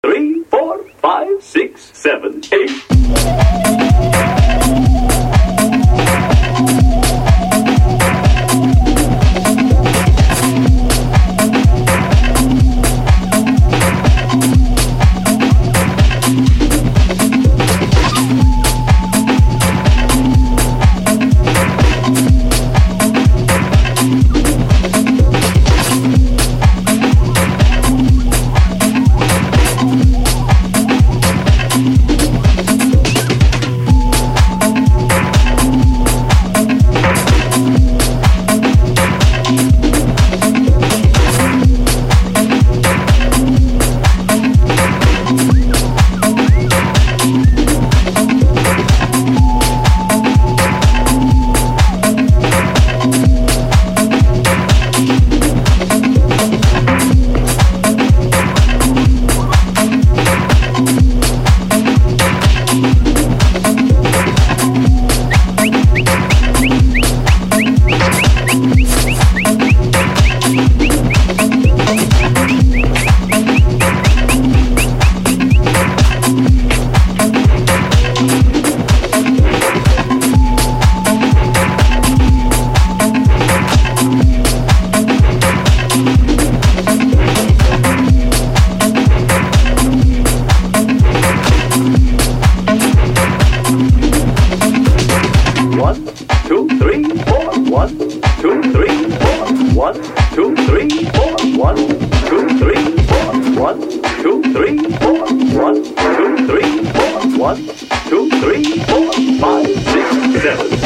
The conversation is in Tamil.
3, 4, 5, 6, 7, 8. One, two, three, four, 1, 2, 3, 4, 1, 2, 3, 4, 5, 6, 7.